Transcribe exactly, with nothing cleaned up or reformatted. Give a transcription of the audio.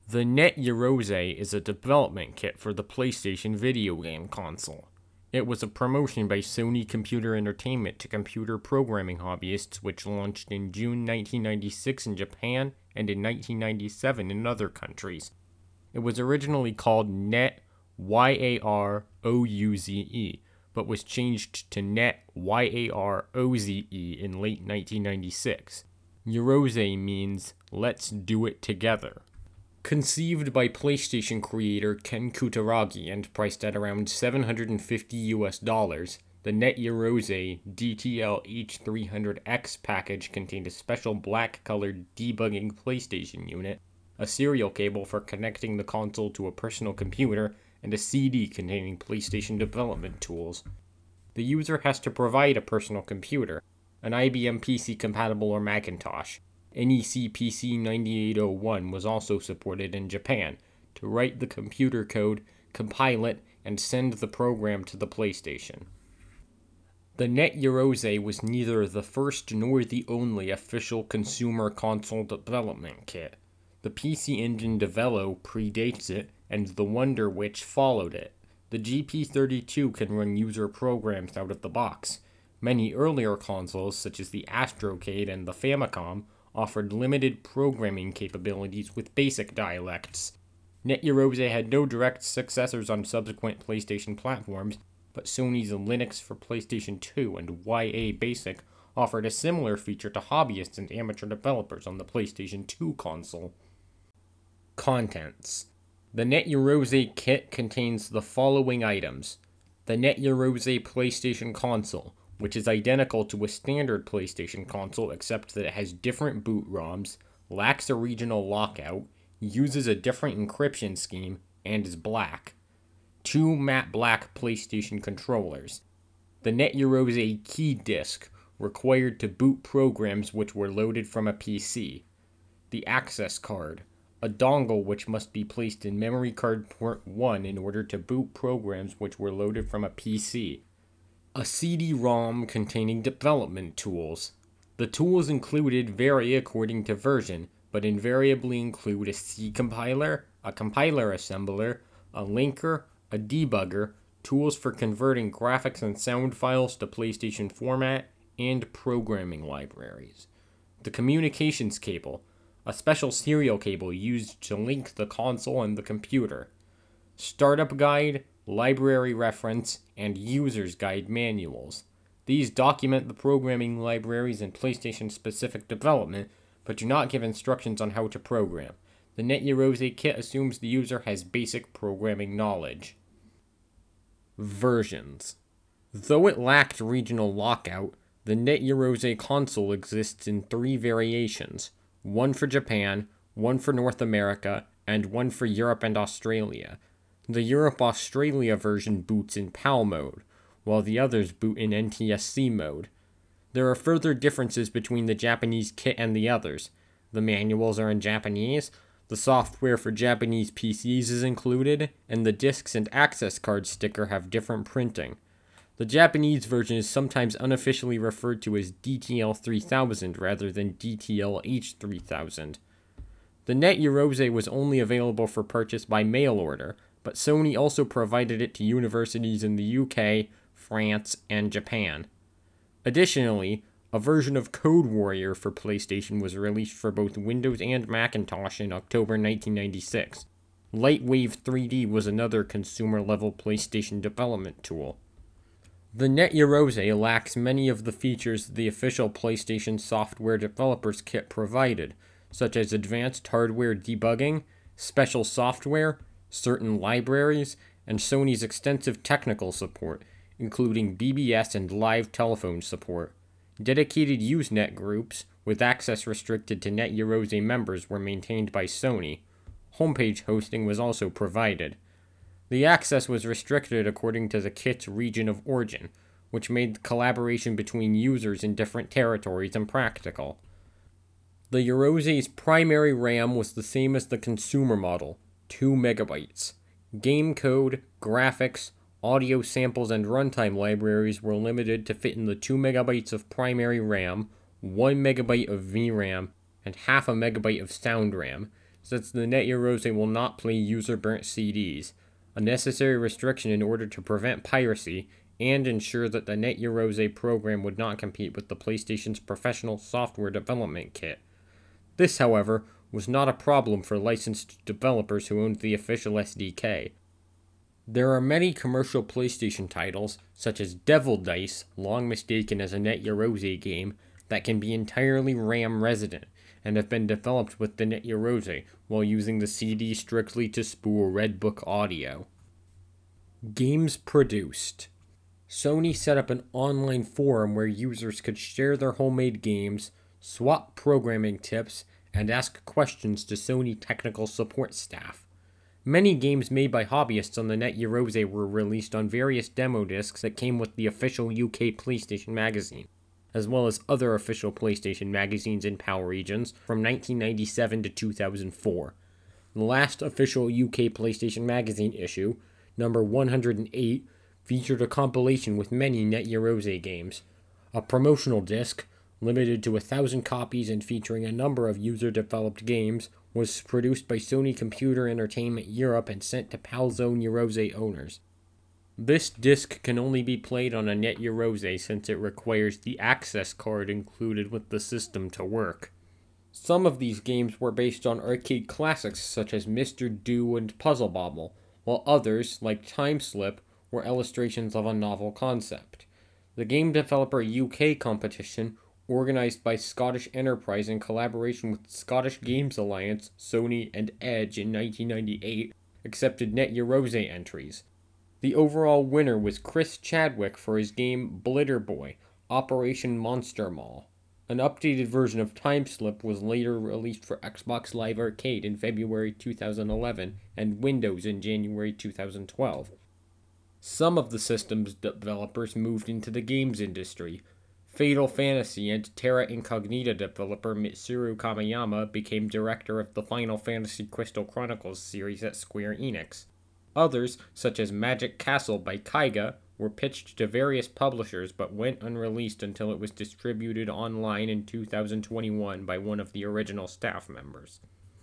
The Net Yaroze is a development kit for the PlayStation video game console. It was a promotion by Sony Computer Entertainment to computer programming hobbyists, which launched in June nineteen ninety-six in Japan and in nineteen ninety-seven in other countries. It was originally called Net Y A R O U Z E, but was changed to Net Y A R O Z E in late nineteen ninety-six. Yaroze means let's do it together. Conceived by PlayStation creator Ken Kutaragi and priced at around seven hundred fifty U S dollars, the Net Yaroze D T L H three hundred X package contained a special black-colored debugging PlayStation unit, a serial cable for connecting the console to a personal computer, and a C D containing PlayStation development tools. The user has to provide a personal computer, an I B M P C compatible or Macintosh. N E C P C ninety-eight oh one was also supported in Japan, to write the computer code, compile it, and send the program to the PlayStation. The Net Yaroze was neither the first nor the only official consumer console development kit. The P C Engine Develo predates it, and the Wonder Witch followed it. The G P thirty-two can run user programs out of the box. Many earlier consoles, such as the Astrocade and the Famicom, offered limited programming capabilities with basic dialects. Net Yaroze had no direct successors on subsequent PlayStation platforms, but Sony's Linux for PlayStation two and Y A Basic offered a similar feature to hobbyists and amateur developers on the PlayStation two console. Contents. The Net Yaroze kit contains the following items: the Net Yaroze PlayStation console, which is identical to a standard PlayStation console except that it has different boot ROMs, lacks a regional lockout, uses a different encryption scheme, and is black. Two matte black PlayStation controllers. The Net Yaroze key disc, required to boot programs which were loaded from a P C. The access card, a dongle which must be placed in memory card port one in order to boot programs which were loaded from a P C. A C D ROM containing development tools. The tools included vary according to version, but invariably include a C compiler, a compiler assembler, a linker, a debugger, tools for converting graphics and sound files to PlayStation format, and programming libraries. The communications cable, a special serial cable used to link the console and the computer. Startup guide, library reference, and user's guide manuals. These document the programming libraries and PlayStation-specific development, but do not give instructions on how to program. The Net Yaroze kit assumes the user has basic programming knowledge. Versions. Though it lacked regional lockout, the Net Yaroze console exists in three variations, one for Japan, one for North America, and one for Europe and Australia. The Europe-Australia version boots in PAL mode, while the others boot in N T S C mode. There are further differences between the Japanese kit and the others. The manuals are in Japanese, the software for Japanese P Cs is included, and the discs and access card sticker have different printing. The Japanese version is sometimes unofficially referred to as D T L three thousand rather than D T L H three thousand. The Net Yaroze was only available for purchase by mail order, but Sony also provided it to universities in the U K, France, and Japan. Additionally, a version of Code Warrior for PlayStation was released for both Windows and Macintosh in October nineteen ninety-six. Lightwave three D was another consumer-level PlayStation development tool. The Net Yaroze lacks many of the features the official PlayStation Software Developers Kit provided, such as advanced hardware debugging, special software, certain libraries, and Sony's extensive technical support, including B B S and live telephone support. Dedicated Usenet groups, with access restricted to Net Yaroze members, were maintained by Sony. Homepage hosting was also provided. The access was restricted according to the kit's region of origin, which made collaboration between users in different territories impractical. The Yaroze's primary RAM was the same as the consumer model, two megabytes. Game code, graphics, audio samples, and runtime libraries were limited to fit in the two megabytes of primary RAM, one megabyte of V RAM, and half a megabyte of sound RAM. since the NetYorose will not play user-burnt C Ds, a necessary restriction in order to prevent piracy and ensure that the NetYorose program would not compete with the PlayStation's professional software development kit. This, however, was not a problem for licensed developers who owned the official S D K. There are many commercial PlayStation titles, such as Devil Dice, long mistaken as a NetYorose game, that can be entirely RAM resident, and have been developed with the NetYorose while using the C D strictly to spool Red Book audio. Games produced. Sony set up an online forum where users could share their homemade games, swap programming tips, and ask questions to Sony technical support staff. Many games made by hobbyists on the NetYorose were released on various demo discs that came with the official U K PlayStation magazine, as well as other official PlayStation magazines in PAL regions from nineteen ninety-seven to two thousand four. The last official U K PlayStation magazine issue, number one hundred eight, featured a compilation with many NetYorose games. A promotional disc, limited to a thousand copies and featuring a number of user-developed games, was produced by Sony Computer Entertainment Europe and sent to PALZone Yorose owners. This disc can only be played on a NetYorose since it requires the access card included with the system to work. Some of these games were based on arcade classics such as Mister Do and Puzzle Bobble, while others, like Time Slip, were illustrations of a novel concept. The Game Developer U K competition, organized by Scottish Enterprise in collaboration with Scottish Games Alliance, Sony, and Edge in nineteen ninety-eight, accepted NetYorose entries. The overall winner was Chris Chadwick for his game Blitter Boy, Operation Monster Mall. An updated version of Time Slip was later released for Xbox Live Arcade in February two thousand eleven and Windows in January two thousand twelve. Some of the system's developers moved into the games industry. Fatal Fantasy and Terra Incognita developer Mitsuru Kamiyama became director of the Final Fantasy Crystal Chronicles series at Square Enix. Others, such as Magic Castle by Kaiga, were pitched to various publishers but went unreleased until it was distributed online in two thousand twenty-one by one of the original staff members.